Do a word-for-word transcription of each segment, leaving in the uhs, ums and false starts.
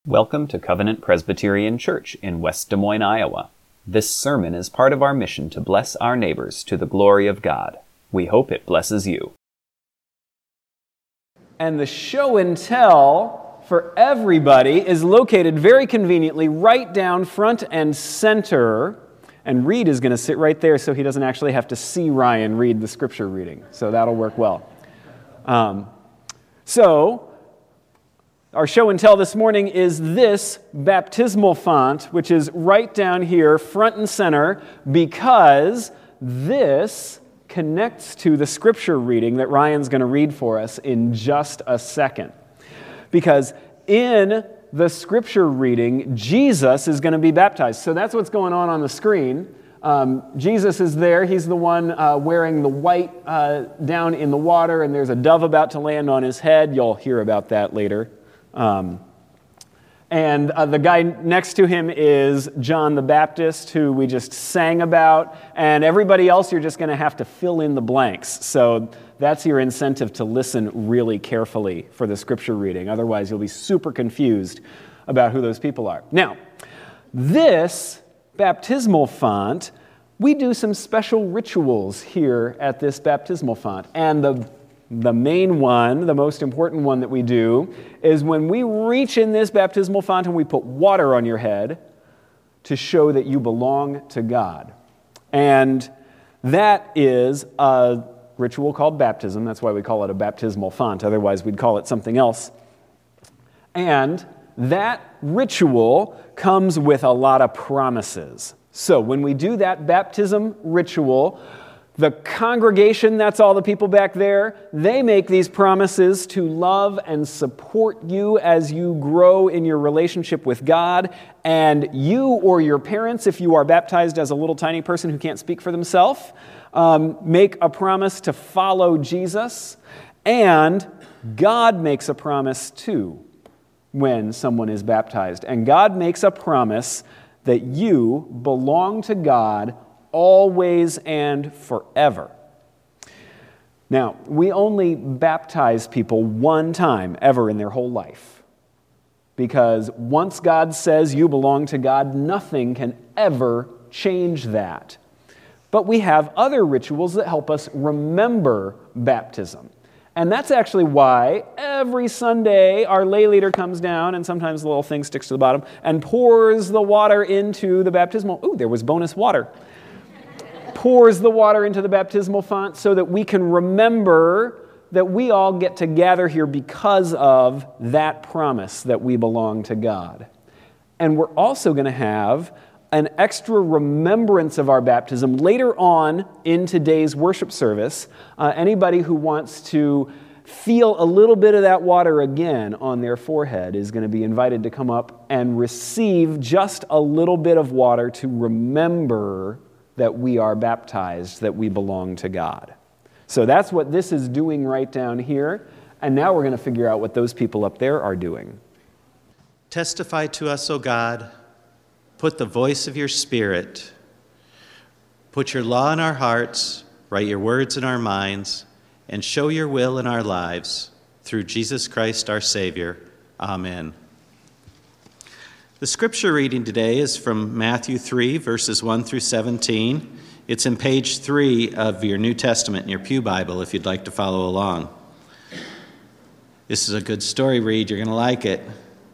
Welcome to Covenant Presbyterian Church in West Des Moines, Iowa. This sermon is part of our mission to bless our neighbors to the glory of God. We hope it blesses you. And the show and tell for everybody is located very conveniently right down front and center. And Reed is going to sit right there so he doesn't actually have to see Ryan read the scripture reading. So that'll work well. Um, so... Our show and tell this morning is this baptismal font, which is right down here, front and center, because this connects to the scripture reading that Ryan's going to read for us in just a second. Because in the scripture reading, Jesus is going to be baptized. So that's what's going on on the screen. Um, Jesus is there. He's the one uh, wearing the white uh, down in the water, and there's a dove about to land on his head. You'll hear about that later. Um, and uh, the guy next to him is John the Baptist, who we just sang about, and everybody else you're just going to have to fill in the blanks. So that's your incentive to listen really carefully for the scripture reading. Otherwise, you'll be super confused about who those people are. Now, this baptismal font, we do some special rituals here at this baptismal font, and the The main one, the most important one that we do, is when we reach in this baptismal font and we put water on your head to show that you belong to God. And that is a ritual called baptism. That's why we call it a baptismal font. Otherwise, we'd call it something else. And that ritual comes with a lot of promises. So when we do that baptism ritual, the congregation, that's all the people back there, they make these promises to love and support you as you grow in your relationship with God. And you or your parents, if you are baptized as a little tiny person who can't speak for themselves, um, make a promise to follow Jesus. And God makes a promise too when someone is baptized. And God makes a promise that you belong to God always and forever. Now, we only baptize people one time ever in their whole life. Because once God says you belong to God, nothing can ever change that. But we have other rituals that help us remember baptism. And that's actually why every Sunday our lay leader comes down, and sometimes the little thing sticks to the bottom, and pours the water into the baptismal. Ooh, there was bonus water. Pours the water into the baptismal font so that we can remember that we all get to gather here because of that promise that we belong to God. And we're also going to have an extra remembrance of our baptism later on in today's worship service. Uh, anybody who wants to feel a little bit of that water again on their forehead is going to be invited to come up and receive just a little bit of water to remember that we are baptized, that we belong to God. So that's what this is doing right down here. And now we're going to figure out what those people up there are doing. Testify to us, O God. Put the voice of your Spirit. Put your law in our hearts. Write your words in our minds. And show your will in our lives. Through Jesus Christ our Savior. Amen. The scripture reading today is from Matthew three, verses one through seventeen. It's in page three of your New Testament in your Pew Bible if you'd like to follow along. This is a good story, Reed. You're going to like it.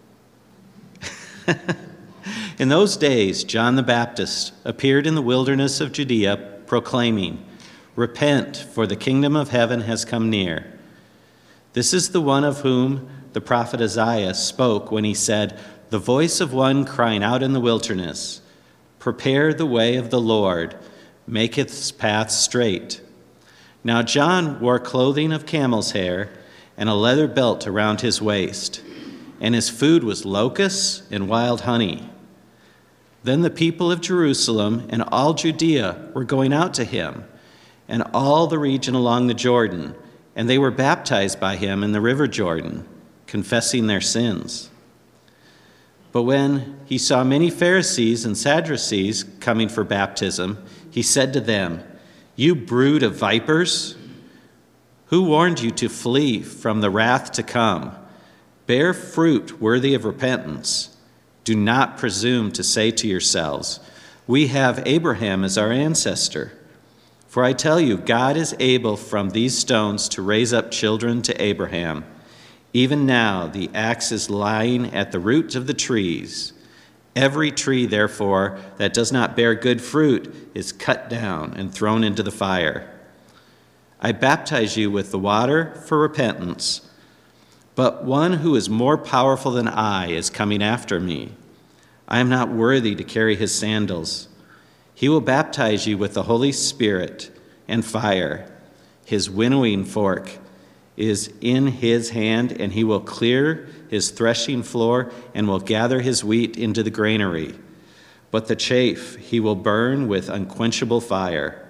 In those days, John the Baptist appeared in the wilderness of Judea, proclaiming, "Repent, for the kingdom of heaven has come near." This is the one of whom the prophet Isaiah spoke when he said, "The voice of one crying out in the wilderness, prepare the way of the Lord, make its path straight." Now John wore clothing of camel's hair and a leather belt around his waist, and his food was locusts and wild honey. Then the people of Jerusalem and all Judea were going out to him, and all the region along the Jordan, and they were baptized by him in the river Jordan, confessing their sins. But when he saw many Pharisees and Sadducees coming for baptism, he said to them, "You brood of vipers, who warned you to flee from the wrath to come? Bear fruit worthy of repentance. Do not presume to say to yourselves, 'We have Abraham as our ancestor.' For I tell you, God is able from these stones to raise up children to Abraham. Even now the axe is lying at the root of the trees. Every tree, therefore, that does not bear good fruit is cut down and thrown into the fire. I baptize you with the water for repentance, but one who is more powerful than I is coming after me. I am not worthy to carry his sandals. He will baptize you with the Holy Spirit and fire. His winnowing fork is in his hand, and he will clear his threshing floor and will gather his wheat into the granary. But the chaff he will burn with unquenchable fire."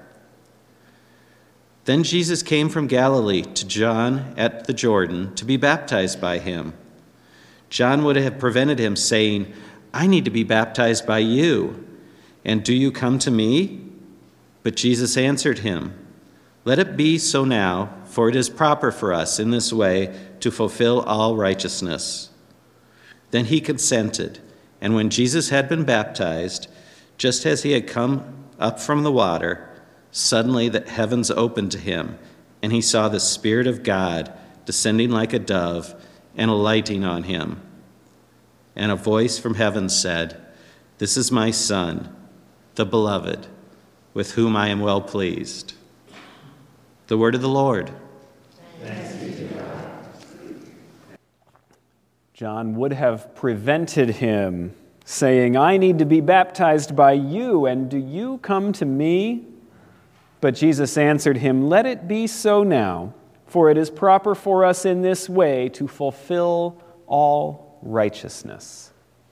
Then Jesus came from Galilee to John at the Jordan to be baptized by him. John would have prevented him, saying, "I need to be baptized by you, and do you come to me?" But Jesus answered him, "Let it be so now, for it is proper for us in this way to fulfill all righteousness." Then he consented, and when Jesus had been baptized, just as he had come up from the water, suddenly the heavens opened to him, and he saw the Spirit of God descending like a dove and alighting on him. And a voice from heaven said, "This is my Son, the Beloved, with whom I am well pleased." The word of the Lord. Thanks be to God. John would have prevented him, saying, "I need to be baptized by you, and do you come to me?" But Jesus answered him, "Let it be so now, for it is proper for us in this way to fulfill all righteousness."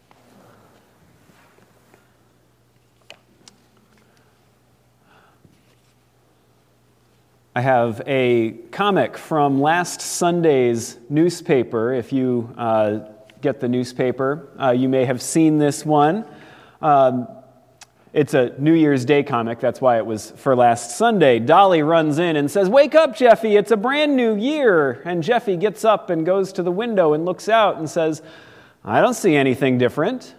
I have a comic from last Sunday's newspaper. If you uh, get the newspaper, uh, you may have seen this one. Um, it's a New Year's Day comic. That's why it was for last Sunday. Dolly runs in and says, "Wake up, Jeffy, it's a brand new year." And Jeffy gets up and goes to the window and looks out and says, "I don't see anything different."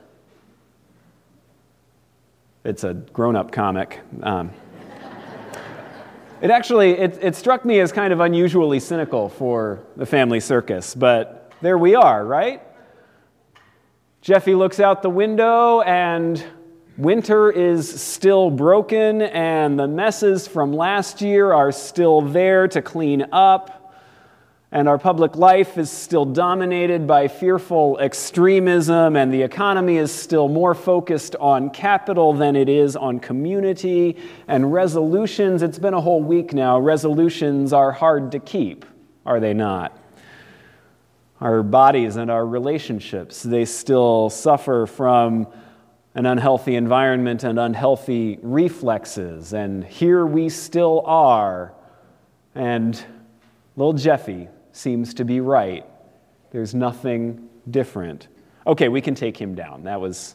It's a grown-up comic. Um, It actually, it, it struck me as kind of unusually cynical for the family circus, but there we are, right? Jeffy looks out the window and winter is still broken and the messes from last year are still there to clean up. And our public life is still dominated by fearful extremism, and the economy is still more focused on capital than it is on community. And resolutions, it's been a whole week now, resolutions are hard to keep, are they not? Our bodies and our relationships, they still suffer from an unhealthy environment and unhealthy reflexes. And here we still are, and little Jeffy seems to be right. There's nothing different. Okay, we can take him down. That was...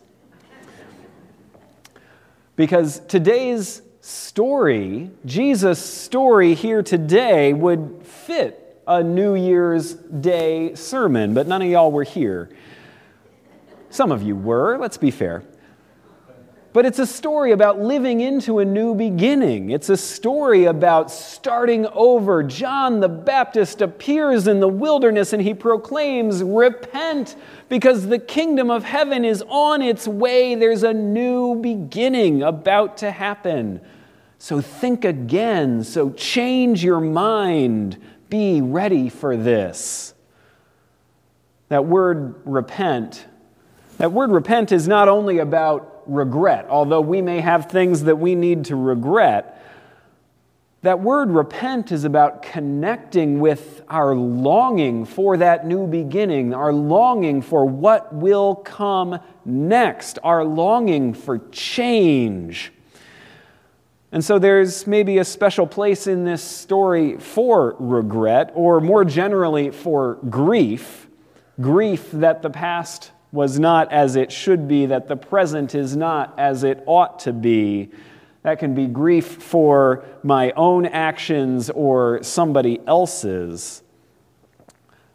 Because today's story, Jesus' story here today, would fit a New Year's Day sermon, but none of y'all were here. Some of you were, let's be fair. But it's a story about living into a new beginning. It's a story about starting over. John the Baptist appears in the wilderness and he proclaims, "Repent, because the kingdom of heaven is on its way. There's a new beginning about to happen. So think again. So change your mind. Be ready for this." That word repent, that word repent is not only about regret, although we may have things that we need to regret. That word repent is about connecting with our longing for that new beginning, our longing for what will come next, our longing for change. And so there's maybe a special place in this story for regret, or more generally for grief, grief that the past was not as it should be, that the present is not as it ought to be. That can be grief for my own actions or somebody else's.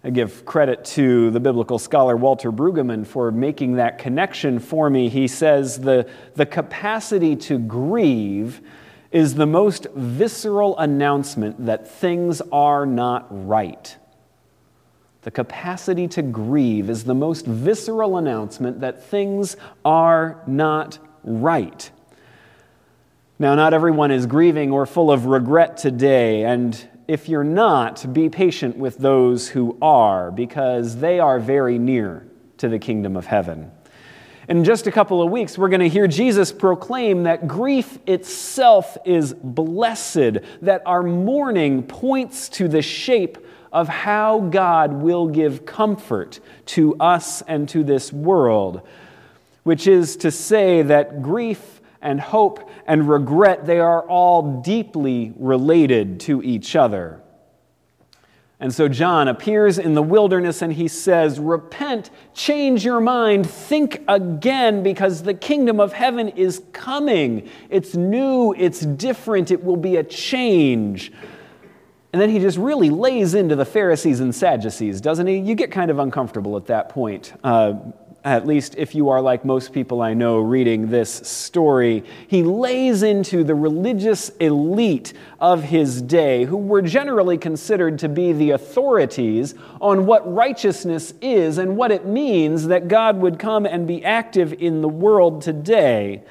I give credit to the biblical scholar Walter Brueggemann for making that connection for me. He says the, the capacity to grieve is the most visceral announcement that things are not right. The capacity to grieve is the most visceral announcement that things are not right. Now, not everyone is grieving or full of regret today, and if you're not, be patient with those who are, because they are very near to the kingdom of heaven. In just a couple of weeks, we're going to hear Jesus proclaim that grief itself is blessed, that our mourning points to the shape of how God will give comfort to us and to this world, which is to say that grief and hope and regret, they are all deeply related to each other. And so John appears in the wilderness and he says, repent, change your mind, think again, because the kingdom of heaven is coming. It's new, it's different, it will be a change. And then he just really lays into the Pharisees and Sadducees, doesn't he? You get kind of uncomfortable at that point. Uh, At least if you are like most people I know reading this story. He lays into the religious elite of his day, who were generally considered to be the authorities on what righteousness is and what it means that God would come and be active in the world today.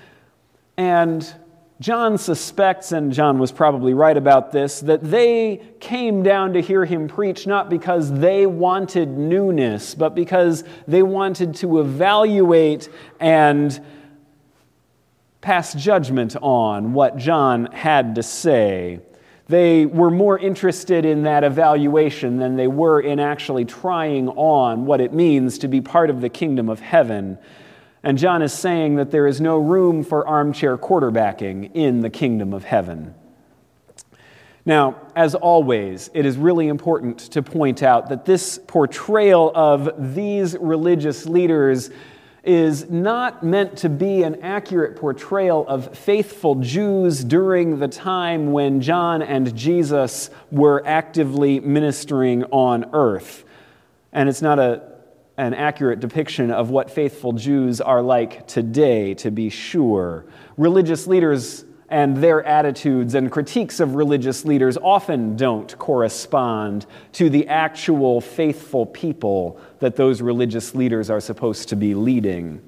And John suspects, and John was probably right about this, that they came down to hear him preach not because they wanted newness, but because they wanted to evaluate and pass judgment on what John had to say. They were more interested in that evaluation than they were in actually trying on what it means to be part of the kingdom of heaven. And John is saying that there is no room for armchair quarterbacking in the kingdom of heaven. Now, as always, it is really important to point out that this portrayal of these religious leaders is not meant to be an accurate portrayal of faithful Jews during the time when John and Jesus were actively ministering on earth. And it's not a an accurate depiction of what faithful Jews are like today, to be sure. Religious leaders and their attitudes and critiques of religious leaders often don't correspond to the actual faithful people that those religious leaders are supposed to be leading.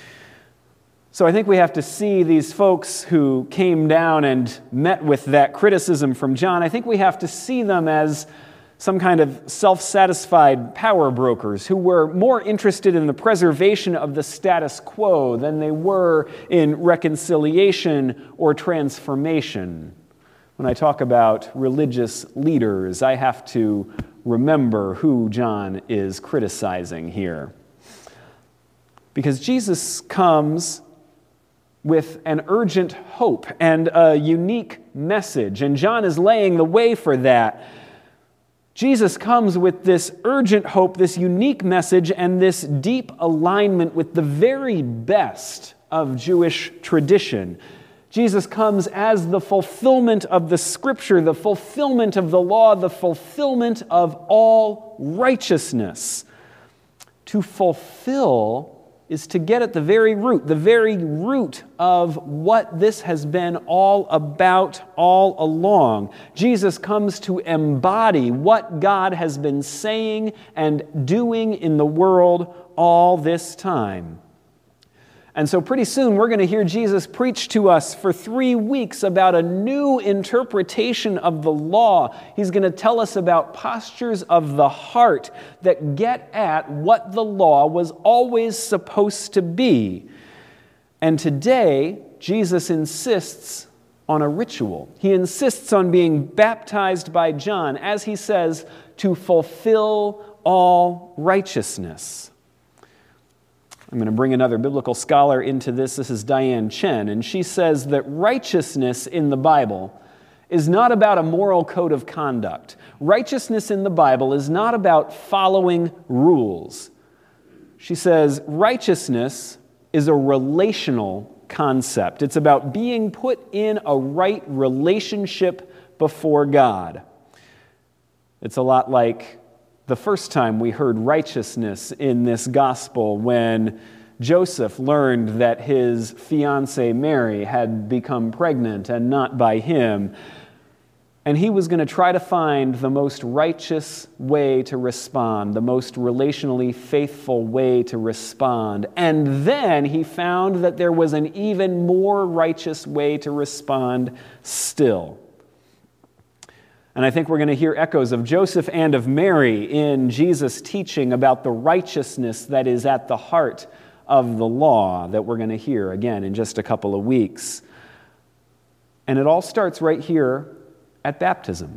So I think we have to see these folks who came down and met with that criticism from John, I think we have to see them as some kind of self-satisfied power brokers who were more interested in the preservation of the status quo than they were in reconciliation or transformation. When I talk about religious leaders, I have to remember who John is criticizing here. Because Jesus comes with an urgent hope and a unique message, and John is laying the way for that. Jesus comes with this urgent hope, this unique message, and this deep alignment with the very best of Jewish tradition. Jesus comes as the fulfillment of the Scripture, the fulfillment of the law, the fulfillment of all righteousness. To fulfill is to get at the very root, the very root of what this has been all about all along. Jesus comes to embody what God has been saying and doing in the world all this time. And so pretty soon we're going to hear Jesus preach to us for three weeks about a new interpretation of the law. He's going to tell us about postures of the heart that get at what the law was always supposed to be. And today, Jesus insists on a ritual. He insists on being baptized by John, as he says, to fulfill all righteousness. I'm going to bring another biblical scholar into this. This is Diane Chen, and she says that righteousness in the Bible is not about a moral code of conduct. Righteousness in the Bible is not about following rules. She says righteousness is a relational concept. It's about being put in a right relationship before God. It's a lot like the first time we heard righteousness in this gospel when Joseph learned that his fiancée Mary had become pregnant and not by him. And he was going to try to find the most righteous way to respond, the most relationally faithful way to respond. And then he found that there was an even more righteous way to respond still. And I think we're going to hear echoes of Joseph and of Mary in Jesus' teaching about the righteousness that is at the heart of the law that we're going to hear again in just a couple of weeks. And it all starts right here at baptism.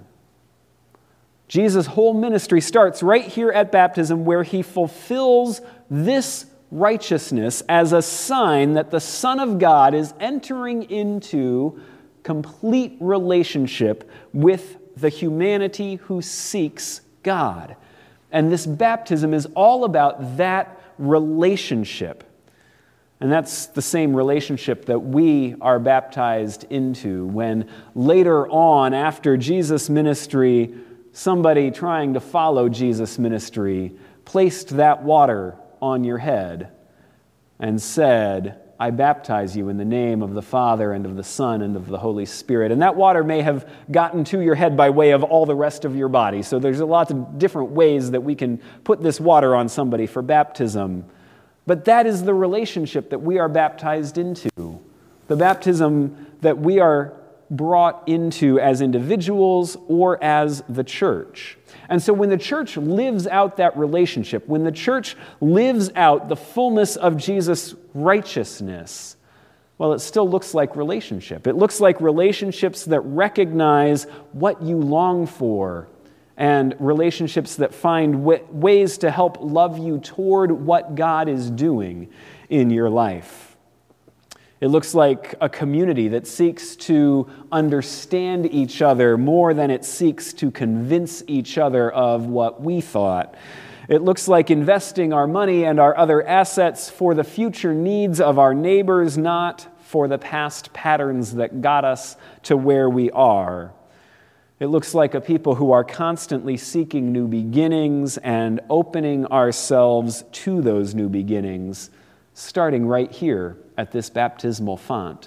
Jesus' whole ministry starts right here at baptism, where he fulfills this righteousness as a sign that the Son of God is entering into complete relationship with the humanity who seeks God. And this baptism is all about that relationship. And that's the same relationship that we are baptized into when later on, after Jesus' ministry, somebody trying to follow Jesus' ministry placed that water on your head and said, I baptize you in the name of the Father and of the Son and of the Holy Spirit. And that water may have gotten to your head by way of all the rest of your body. So there's a lot of different ways that we can put this water on somebody for baptism. But that is the relationship that we are baptized into. The baptism that we are brought into as individuals or as the church. And so when the church lives out that relationship, when the church lives out the fullness of Jesus' righteousness, well, it still looks like relationship. It looks like relationships that recognize what you long for and relationships that find w- ways to help love you toward what God is doing in your life. It looks like a community that seeks to understand each other more than it seeks to convince each other of what we thought. It looks like investing our money and our other assets for the future needs of our neighbors, not for the past patterns that got us to where we are. It looks like a people who are constantly seeking new beginnings and opening ourselves to those new beginnings, starting right here at this baptismal font.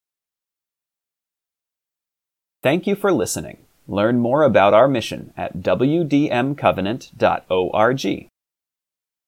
Thank you for listening. Learn more about our mission at w d m covenant dot org.